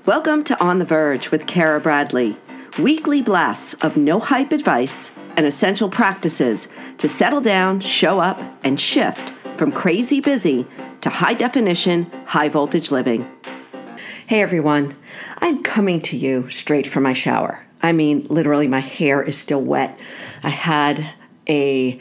Welcome to On the Verge with Kara Bradley, weekly blasts of no hype advice and essential practices to settle down, show up, and shift from crazy busy to high definition, high voltage living. Hey everyone, I'm coming to you straight from my shower. I mean, literally my hair is still wet. I had a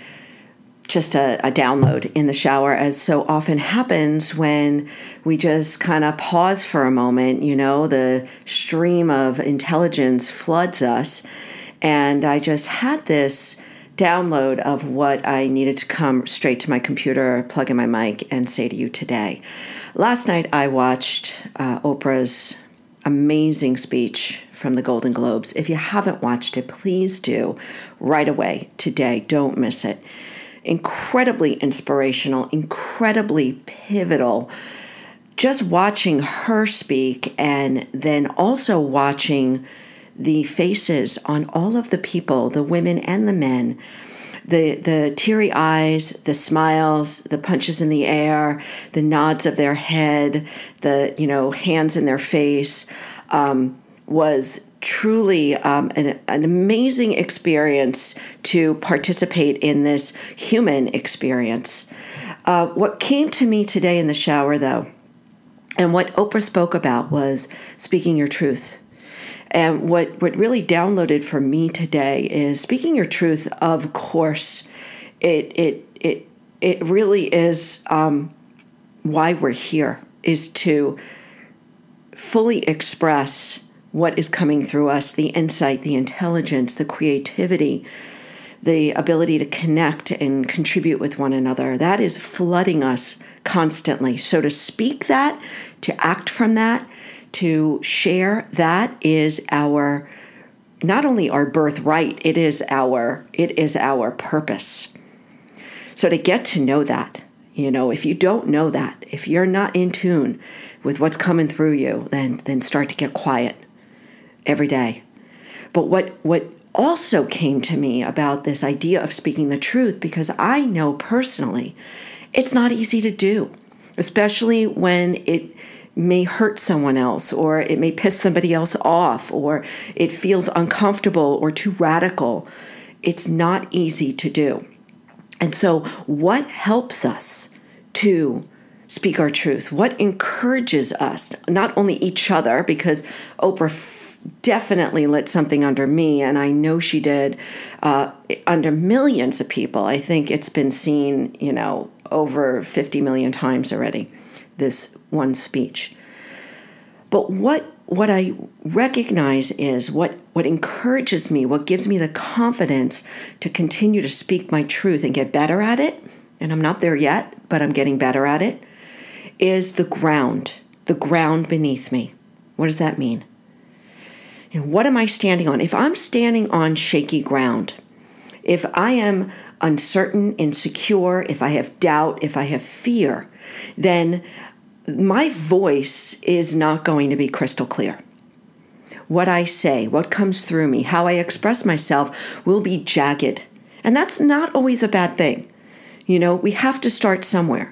download in the shower, as so often happens when we just kind of pause for a moment. You know, the stream of intelligence floods us. And I just had this download of what I needed to come straight to my computer, plug in my mic, and say to you today. Last night, I watched Oprah's amazing speech from the Golden Globes. If you haven't watched it, please do right away today. Don't miss it. Incredibly inspirational, incredibly pivotal. Just watching her speak and then also watching the faces on all of the people, the women and the men, the teary eyes, the smiles, the punches in the air, the nods of their head, the hands in their face, was truly an amazing experience to participate in this human experience. What came to me today in the shower, though, and what Oprah spoke about was speaking your truth. And what really downloaded for me today is speaking your truth. Of course, it really is why we're here, is to fully express what is coming through us, the insight, the intelligence, the creativity, the ability to connect and contribute with one another. That is flooding us constantly. So to speak that, to act from that, to share, that is our, not only our birthright, it is our purpose. So to get to know that, if you don't know that, if you're not in tune with what's coming through you, then start to get quiet every day. But what also came to me about this idea of speaking the truth, because I know personally it's not easy to do, especially when it may hurt someone else, or it may piss somebody else off, or it feels uncomfortable or too radical. It's not easy to do. And so what helps us to speak our truth? What encourages us, not only each other, because Oprah definitely lit something under me, and I know she did under millions of people. I think it's been seen, over 50 million times already, this one speech. But what I recognize is what encourages me, what gives me the confidence to continue to speak my truth and get better at it, and I'm not there yet, but I'm getting better at it, is the ground beneath me. What does that mean? What am I standing on? If I'm standing on shaky ground, if I am uncertain, insecure, if I have doubt, if I have fear, then my voice is not going to be crystal clear. What I say, what comes through me, how I express myself will be jagged. And that's not always a bad thing. We have to start somewhere.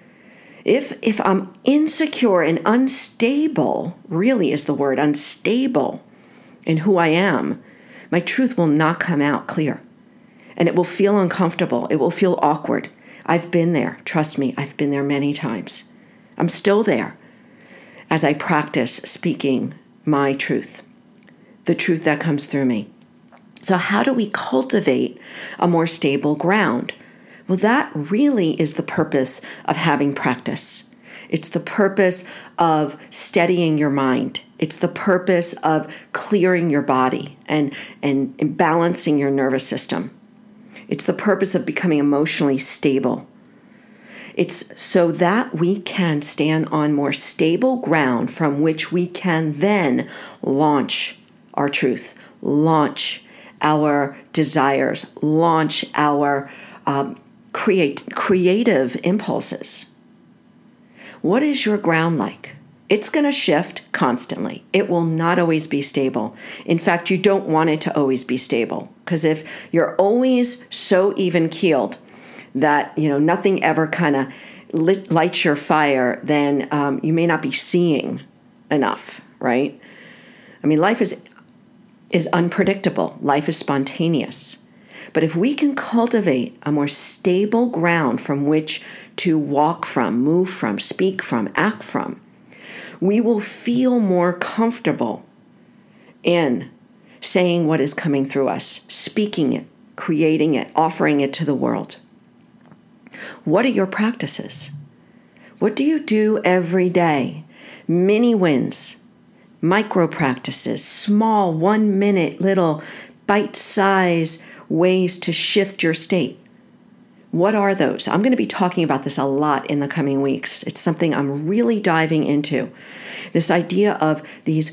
If I'm insecure and unstable, really is the word, unstable, in who I am, my truth will not come out clear. And it will feel uncomfortable. It will feel awkward. I've been there. Trust me, I've been there many times. I'm still there as I practice speaking my truth, the truth that comes through me. So how do we cultivate a more stable ground? Well, that really is the purpose of having practice. It's the purpose of steadying your mind. It's the purpose of clearing your body and balancing your nervous system. It's the purpose of becoming emotionally stable. It's so that we can stand on more stable ground from which we can then launch our truth, launch our desires, launch our creative impulses. What is your ground like? It's going to shift constantly. It will not always be stable. In fact, you don't want it to always be stable, because if you're always so even-keeled that nothing ever kind of lights your fire, then you may not be seeing enough, right? I mean, life is unpredictable. Life is spontaneous. But if we can cultivate a more stable ground from which to walk from, move from, speak from, act from, we will feel more comfortable in saying what is coming through us, speaking it, creating it, offering it to the world. What are your practices? What do you do every day? Mini wins, micro practices, small 1 minute little bite-sized ways to shift your state. What are those? I'm going to be talking about this a lot in the coming weeks. It's something I'm really diving into. This idea of these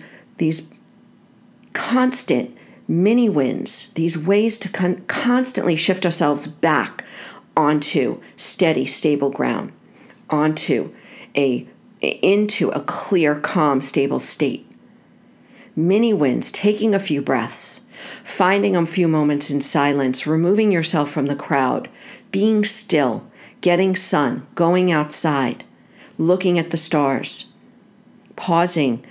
constant mini wins, these ways to constantly shift ourselves back onto steady, stable ground, into a clear, calm, stable state. Mini wins, taking a few breaths, finding a few moments in silence, removing yourself from the crowd, being still, getting sun, going outside, looking at the stars, pausing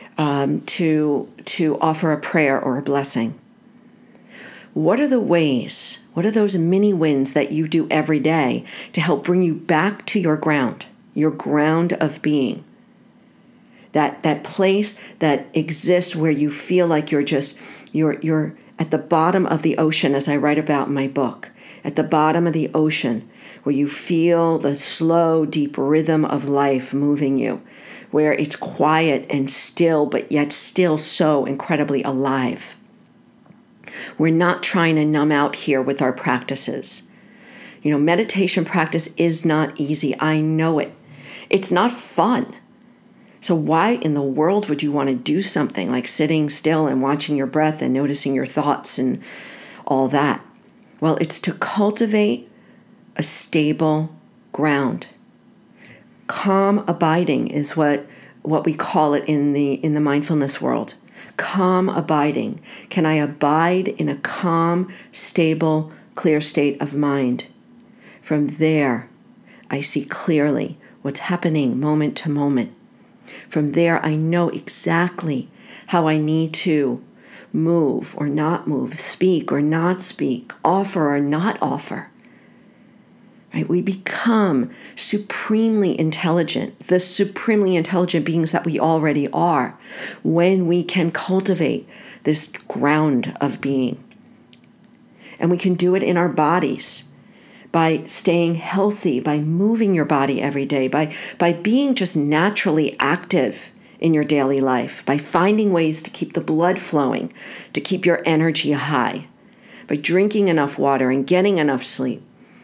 to offer a prayer or a blessing. What are the ways, what are those mini wins that you do every day to help bring you back to your ground of being? That place that exists where you feel like you're at the bottom of the ocean, as I write about in my book, at the bottom of the ocean, where you feel the slow, deep rhythm of life moving you, where it's quiet and still, but yet still so incredibly alive. We're not trying to numb out here with our practices. Meditation practice is not easy. I know it. It's not fun. So why in the world would you want to do something like sitting still and watching your breath and noticing your thoughts and all that? Well, it's to cultivate a stable ground. Calm abiding is what we call it in the mindfulness world. Calm abiding. Can I abide in a calm, stable, clear state of mind? From there, I see clearly what's happening moment to moment. From there, I know exactly how I need to move or not move, speak or not speak, offer or not offer. Right? We become supremely intelligent, the supremely intelligent beings that we already are, when we can cultivate this ground of being. And we can do it in our bodies by staying healthy, by moving your body every day, by being just naturally active in your daily life, by finding ways to keep the blood flowing, to keep your energy high, by drinking enough water and getting enough sleep.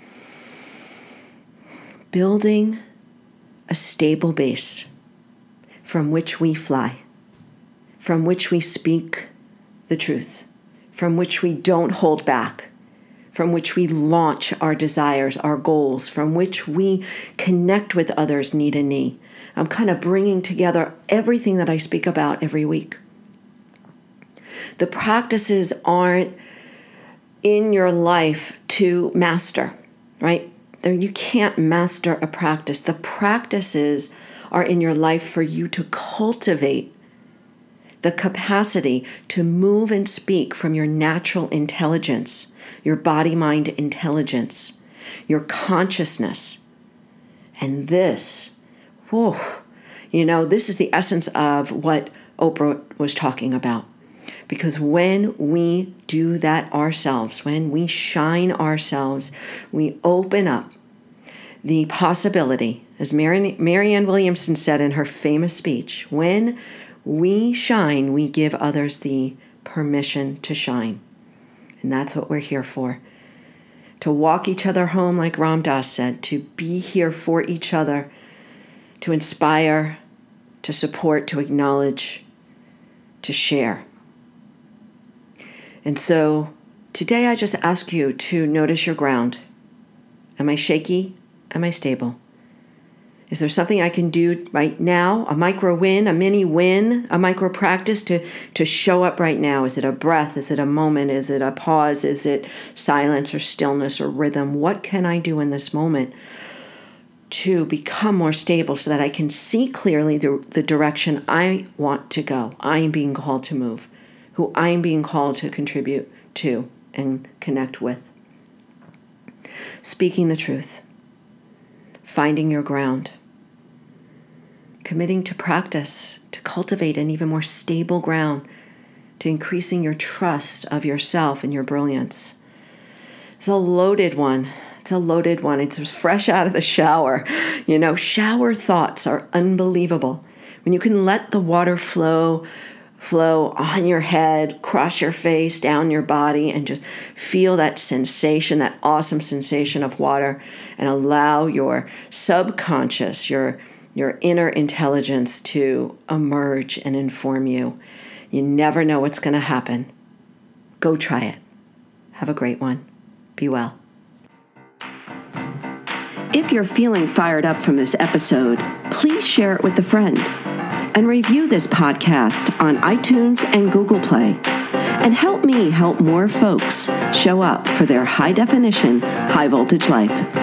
Building a stable base from which we fly, from which we speak the truth, from which we don't hold back, from which we launch our desires, our goals, from which we connect with others knee to knee. I'm kind of bringing together everything that I speak about every week. The practices aren't in your life to master, right? You can't master a practice. The practices are in your life for you to cultivate the capacity to move and speak from your natural intelligence, your body-mind intelligence, your consciousness. And this, this is the essence of what Oprah was talking about. Because when we do that ourselves, when we shine ourselves, we open up the possibility, as Marianne Williamson said in her famous speech, when we shine, we give others the permission to shine. And that's what we're here for. To walk each other home, like Ram Dass said, to be here for each other, to inspire, to support, to acknowledge, to share. And so today I just ask you to notice your ground. Am I shaky? Am I stable? Is there something I can do right now? A micro win, a mini win, a micro practice to show up right now? Is it a breath? Is it a moment? Is it a pause? Is it silence or stillness or rhythm? What can I do in this moment to become more stable so that I can see clearly the direction I want to go. I am being called to move, who I am being called to contribute to and connect with. Speaking the truth, finding your ground, committing to practice, to cultivate an even more stable ground, to increasing your trust of yourself and your brilliance. It's a loaded one. It's fresh out of the shower. Shower thoughts are unbelievable. When you can let the water flow on your head, cross your face, down your body, and just feel that sensation, that awesome sensation of water, and allow your subconscious, your inner intelligence to emerge and inform you. You never know what's going to happen. Go try it. Have a great one. Be well. If you're feeling fired up from this episode, please share it with a friend and review this podcast on iTunes and Google Play, and help me help more folks show up for their high definition, high voltage life.